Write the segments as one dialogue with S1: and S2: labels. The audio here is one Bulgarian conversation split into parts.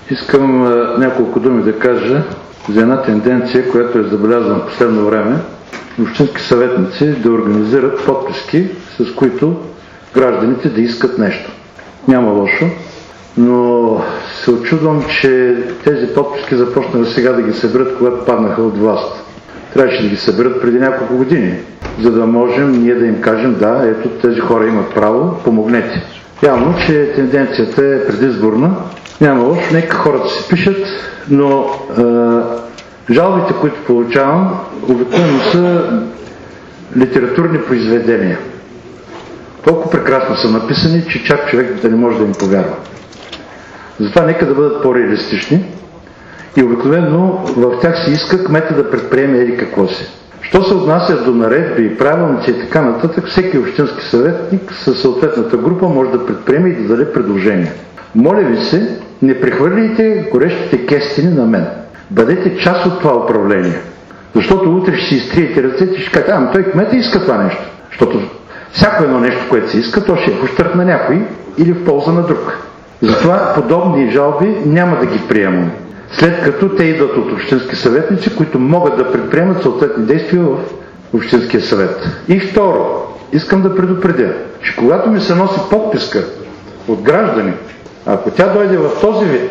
S1: Искам няколко думи да кажа за една тенденция, която е забелязвана в последно време. Общински съветници да организират подписки, с които гражданите да искат нещо. Няма лошо, но се очудвам, че тези подписки започнаха сега да ги съберат, когато паднаха от власт. Трябваше да ги съберат преди няколко години, за да можем ние да им кажем: да, ето тези хора имат право, помогнете. Явно, че тенденцията е предизборна. Няма лошо, нека хората си пишат, но жалбите, които получавам, обикновено са литературни произведения. Толкова прекрасно са написани, че чак човек да не може да им повярва. Затова нека да бъдат по-реалистични и обикновено в тях се иска кмета да предприеме или какво си. Що се отнася до наредби, правилници и така нататък, всеки общински съветник със съответната група може да предприеме и да даде предложения. Моля ви се, не прехвърляйте горещите кестини на мен. Бъдете част от това управление. Защото утре ще си изтриете ръцете и ще кажете: той кмета иска това нещо. Защото всяко едно нещо, което се иска, то ще е в ущърб на някой или в полза на друг. Затова подобни жалби няма да ги приемам, след като те идват от общински съветници, които могат да предприемат съответни действия в общинския съвет. И второ, искам да предупредя, че когато ми се носи подписка от граждани, ако тя дойде в този вид,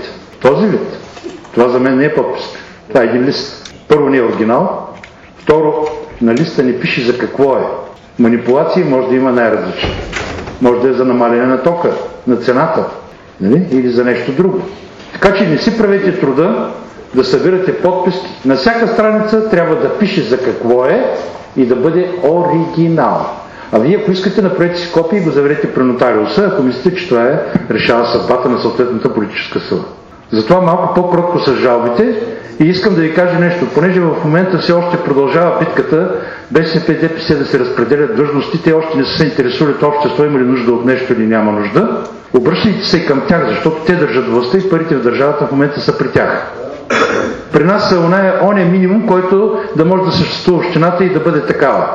S1: това за мен не е подписка. Това е един лист. Първо, не е оригинал. Второ, на листа не пише за какво е. Манипулации може да има най-различни. Може да е за намаляне на тока, на цената, нали? Или за нещо друго. Така че не си правете труда да събирате подписки. На всяка страница трябва да пише за какво е и да бъде оригинал. А вие, ако искате, направете си копия и го заверете при нотариуса, ако мислите, че това решава съдбата на съответната политическа сила. Затова малко по-кротко са жалбите и искам да ви кажа нещо. Понеже в момента все още продължава битката БСП и ДПС да се разпределят длъжности, те още не се интересуват общество, има ли нужда от нещо или няма нужда. Обръщайте се към тях, защото те държат властта и парите в държавата в момента са при тях. При нас е оня минимум, който да може да съществува общината и да бъде такава.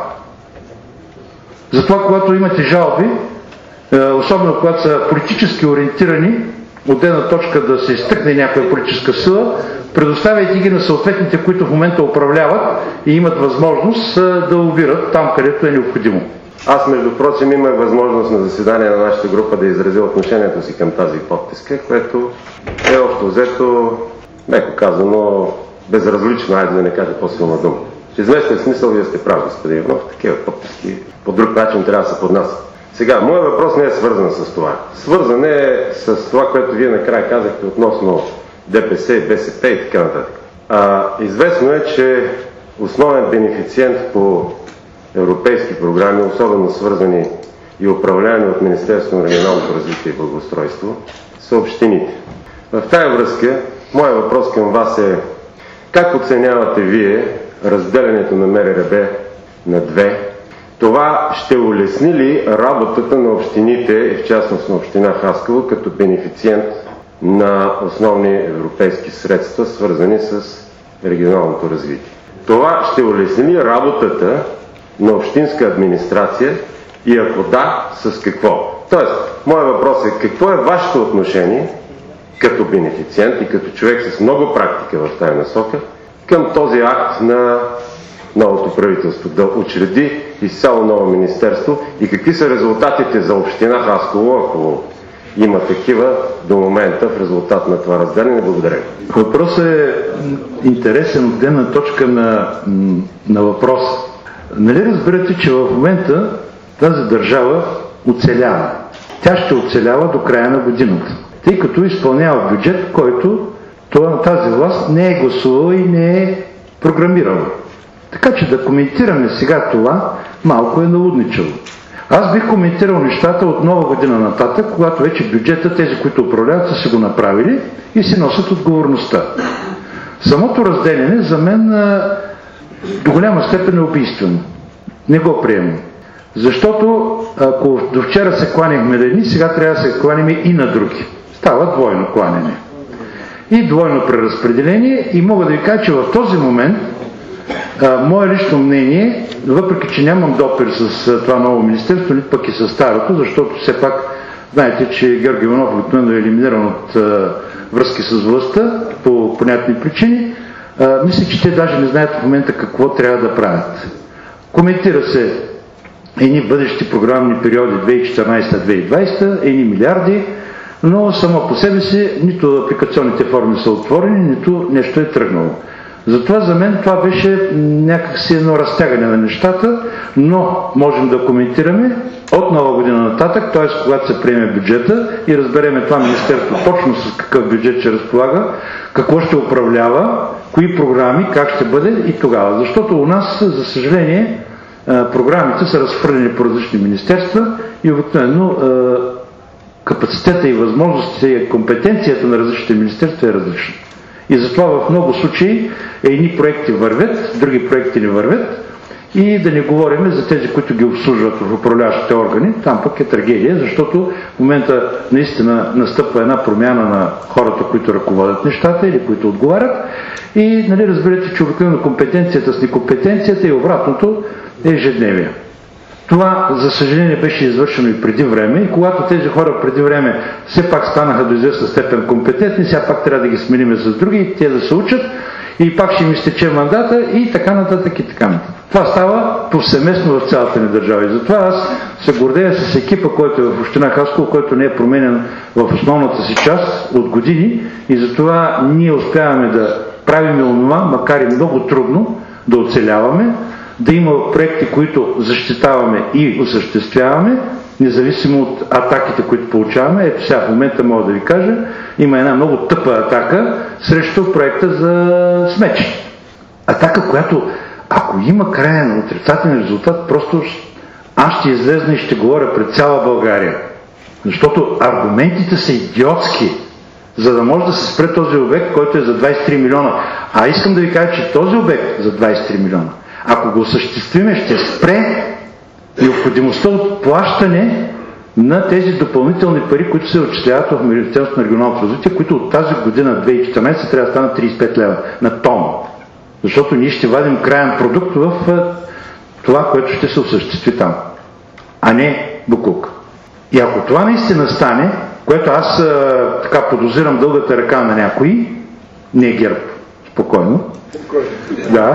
S1: Затова, когато имате жалби, особено когато са политически ориентирани, от гледна точка да се изтъкне някоя политическа сила, предоставяйте ги на съответните, които в момента управляват и имат възможност да лобират там, където е необходимо.
S2: Аз, между прочим, имах възможност на заседание на нашата група да изразя отношението си към тази подписка, което е общо взето, меко казано, безразлично, айде да не кажа по-силна дума. В известен смисъл вие сте прав, господин Иванов, такива подписки по друг начин трябва да се поднасят. Сега, моят въпрос не е свързан с това. Свързан е с това, което вие накрая казахте относно ДПС и БСП и така нататък. Известно е, че основен бенефициент по европейски програми, особено свързани и управлявани от Министерството на регионалното развитие и благоустройство, са общините. В тази връзка, моят въпрос към вас е: как оценявате вие разделянето на МРРБ на две? Това ще улесни ли работата на общините, и в частност на община Хасково, като бенефициент на основни европейски средства, свързани с регионалното развитие? Това ще улесни ли работата на общинска администрация и ако да, с какво? Тоест, моят въпрос е: какво е вашето отношение като бенефициент и като човек с много практика в тази насока към този акт на новото правителство да учреди изцяло ново министерство и какви са резултатите за община Хасково, ако има такива до момента в резултат на това разделение? Благодаря.
S1: Въпросът е интересен от гледна точка на въпроса. Нали разбирате, че в момента тази държава оцелява. Тя ще оцелява до края на годината, тъй като изпълнява бюджет, който тази власт не е гласувала и не е програмирала. Така че да коментираме сега това малко е налудничаво. Аз бих коментирал нещата от нова година нататък, когато вече бюджета, тези, които управляват, са си го направили и си носят отговорността. Самото разделяне за мен до голяма степен е убийствено. Не го приемам. Защото ако до вчера се кланихме на едни, сега трябва да се кланим и на други. Става двойно кланяне. И двойно преразпределение. И мога да ви кажа, че в този момент мое лично мнение, въпреки че нямам допир с това ново министерство, нито пък и с старото, защото все пак знаете, че Георги Иванов обикновено е елиминиран от връзки с властта по понятни причини. Мисля, че те даже не знаят в момента какво трябва да правят. Коментира се едни бъдещи програмни периоди 2014-2020, едни милиарди, но само по себе си нито апликационните форми са отворени, нито нещо е тръгнало. Затова за мен това беше някакси едно разтягане на нещата, но можем да коментираме от нова година нататък, т.е. когато се приеме бюджета и разбереме това министерство точно с какъв бюджет ще разполага, какво ще управлява, кои програми, как ще бъде и тогава. Защото у нас, за съжаление, програмите са разхвърлени по различни министерства и обикновено капацитета и възможностите и компетенцията на различните министерства е различна. И затова в много случаи едни проекти вървят, други проекти не вървят и да не говорим за тези, които ги обслужват в управляващите органи, там пък е трагедия, защото в момента наистина настъпва една промяна на хората, които ръководят нещата или които отговарят и нали, разберете, че обикновено компетенцията с некомпетенцията и обратното е ежедневие. Това, за съжаление, беше извършено и преди време и когато тези хора преди време все пак станаха до известна степен компетентни, сега пак трябва да ги сменим с други и те да се учат и пак ще им изтече мандата и така нататък и така нататък. Това става повсеместно в цялата ни държава и затова аз се гордея с екипа, който е в община Хасково, който не е променен в основната си част от години и затова ние успяваме да правим онова, макар и много трудно, да оцеляваме, да има проекти, които защитаваме и осъществяваме, независимо от атаките, които получаваме. Ето сега в момента мога да ви кажа, има една много тъпа атака срещу проекта за смечи. Атака, която ако има краен отрицателен резултат, просто аз ще излезна и ще говоря пред цяла България. Защото аргументите са идиотски, за да може да се спре този обект, който е за 23 милиона. А искам да ви кажа, че този обект за 23 милиона, ако го осъществиме, ще спре необходимостта от плащане на тези допълнителни пари, които се отчисляват в Министерството на регионалното развитие, които от тази година, 2014, трябва да станат 35 лева на тон. Защото ние ще вадим краен продукт в това, което ще се осъществи там, а не боклук. И ако това наистина стане, което аз така подозирам дългата ръка на някои, не ГЕРБ, спокойно. Да.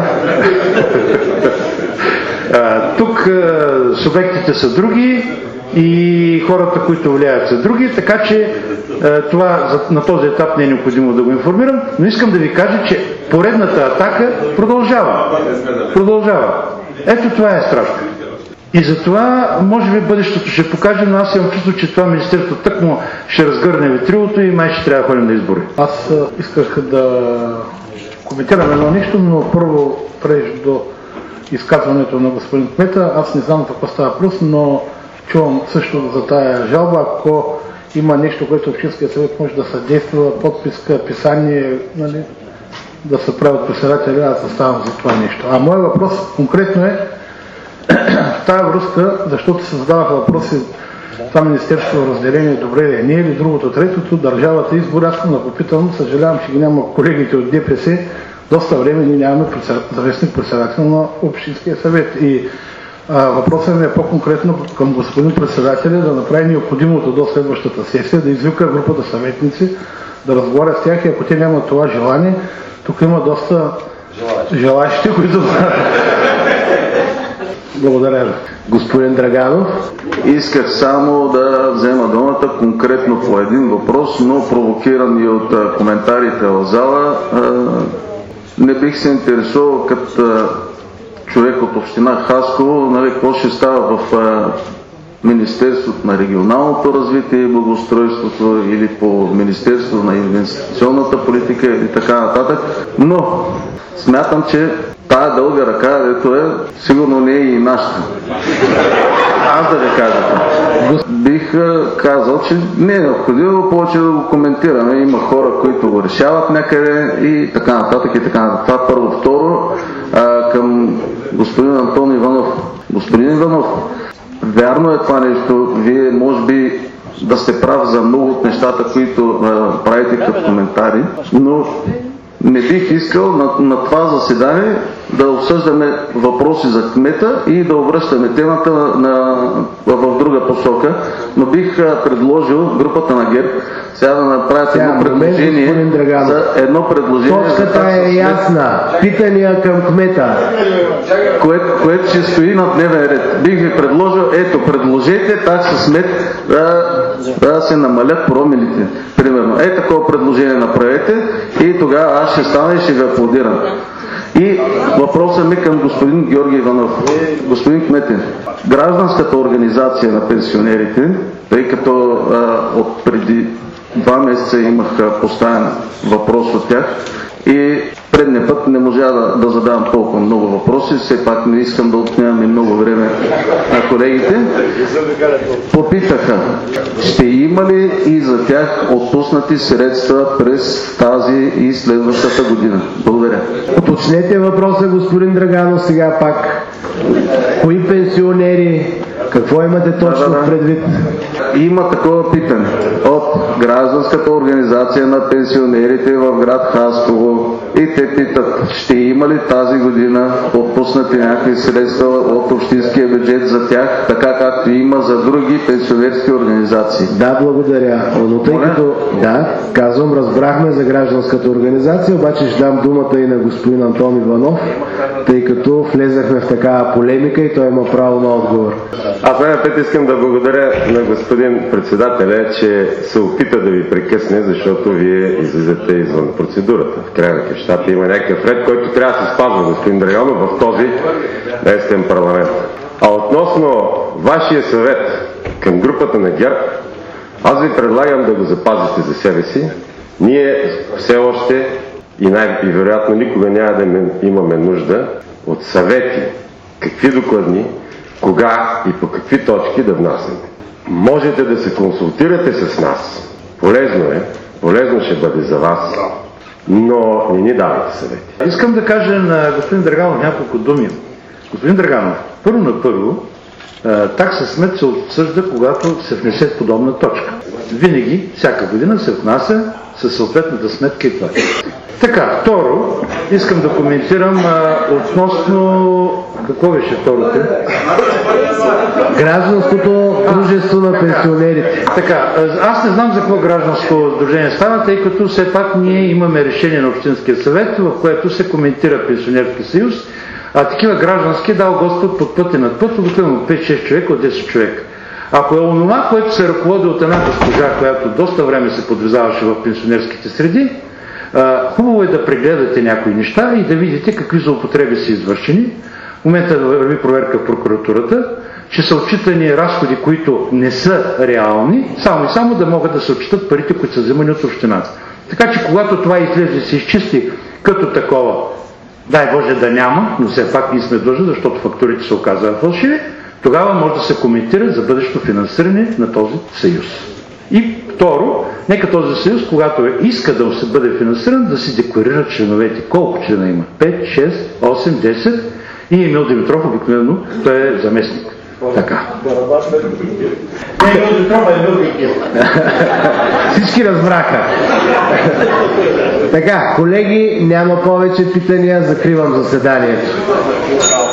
S1: Тук субектите са други и хората, които влияят, са други, така че това на този етап не е необходимо да го информирам, но искам да ви кажа, че поредната атака продължава. Ето това е страшно. И затова, може би, бъдещето ще покаже, но аз имам чувство, че това министерство тъкмо ще разгърне ветрилото и май ще трябва да ходим на избори.
S3: Аз исках да коментирам едно нещо, но първо преж до изказването на господин кмета. Аз не знам какво става въпрос, но чувам също за тая жалба. Ако има нещо, което Общинския съвет може да съдейства, подписка, писание, нали, да се правят председатели, аз заставам за това нещо. А моят въпрос конкретно е в тази връзка, защото се задаваха въпроси това министерство разделение добре ли е, не е ли другото, третото, държавата избори. Аз да попитам, съжалявам, че ги няма колегите от ДПС, доста време ние нямаме заместник председател на Общинския съвет. И въпросът ми е по-конкретно към господин председателя да направи необходимото до следващата сесия, да извика групата съветници, да разговаря с тях и ако те нямат това желание, тук има доста желащи, които... Благодаря ви.
S4: Господин Драганов, исках само да взема думата конкретно по един въпрос, но провокиран и от коментарите в зала. Не бих се интересувал като човек от община Хасково, нали, какво ще става в Министерството на регионалното развитие и благоустройството или по Министерството на инвестиционната политика и така нататък, но смятам, че тая дълга ръка, дето е, сигурно не е и нашата. Аз да ви кажа това. Бих казал, че не е необходимо повече да го коментираме. Има хора, които го решават някъде и така нататък и така нататък. Това първо. Второ, към господин Антон Иванов. Господин Иванов, вярно е това нещо. Вие може би да сте прав за много от нещата, които правите като коментари, но не бих искал на това заседание да обсъждаме въпроси за кмета и да обръщаме темата в друга посока, но бих предложил групата на ГЕРБ сега да направят едно предложение.
S5: Точката е ясна. Питания към кмета.
S4: Което ще стои на дневен ред. Бих ви предложил, предложете такса смет да се намалят промилите. Примерно. Такова предложение направете и тогава аз ще стана и ще ви аплодирам. И въпросът ми към господин Георги Иванов. Господин кмете, гражданската организация на пенсионерите, тъй като от преди 2 месеца имах поставен въпрос от тях и предния път не можа да задавам толкова много въпроси, все пак не искам да отнемаме много време на колегите. Попитаха, ще има ли и за тях отпуснати средства през тази и следващата година? Благодаря.
S5: Уточнете въпроса, господин Драганов, сега пак. Кои пенсионери? Какво имате точно предвид?
S4: Има такова питане от гражданската организация на пенсионерите в град Хасково и те питат, ще има ли тази година отпуснати някакви средства от общинския бюджет за тях, така както има за други пенсионерски организации?
S5: Да, благодаря. Но тъй като, казвам, разбрахме за гражданската организация, обаче ще дам думата и на господин Антон Иванов, тъй като влезахме в такава полемика и той има право на отговор.
S2: Аз най-напред искам да благодаря на господин председателя, че се опита да ви прекъсне, защото вие излизате извън процедурата. В края на кращата има някакъв ред, който трябва да се спазва, господин Драганов, в този местен парламент. А относно вашия съвет към групата на ГЕРБ, аз ви предлагам да го запазите за себе си. Ние все още и вероятно никога няма да имаме нужда от съвети, какви докладни, кога и по какви точки да внасяме. Можете да се консултирате с нас. Полезно ще бъде за вас, но не ни давате съвети.
S1: Искам да кажа на господин Драганов няколко думи. Господин Драганов, първо, такса смет се обсъжда, когато се внесе подобна точка. Винаги, всяка година се внася със съответната сметка и това. Така, второ, искам да коментирам относно... Какво беше второто?
S5: Гражданското дружество на пенсионерите.
S1: Така, аз не знам за какво гражданско сдружение става, тъй като все пак ние имаме решение на Общинския съвет, в което се коментира Пенсионерски съюз, а такива граждански дал Господ под път и над път, обикновено 5-6 човека от 10 човека. Ако е онова, което се ръководи от една госпожа, която доста време се подвизаваше в пенсионерските среди, хубаво е да прегледате някои неща и да видите какви злоупотреби са извършени. В момента върви проверка в прокуратурата, че са отчитани разходи, които не са реални, само и само да могат да се отчитат парите, които са вземани от общината. Така че когато това излезе и се изчисти като такова, дай Боже да няма, но все пак ние сме длъжни, защото фактурите се оказаха фалшиви, тогава може да се коментира за бъдещето финансиране на този съюз. И второ, нека този съюз, когато иска да се бъде финансиран, да си декларират членовете. Колко члена има? 5, 6, 8, 10 и Емил Димитров обикновено, той е заместник. Така.
S3: Емил Димитров е Емил Димитров.
S5: Всички разбраха. Така, колеги, няма повече питания, закривам заседанието.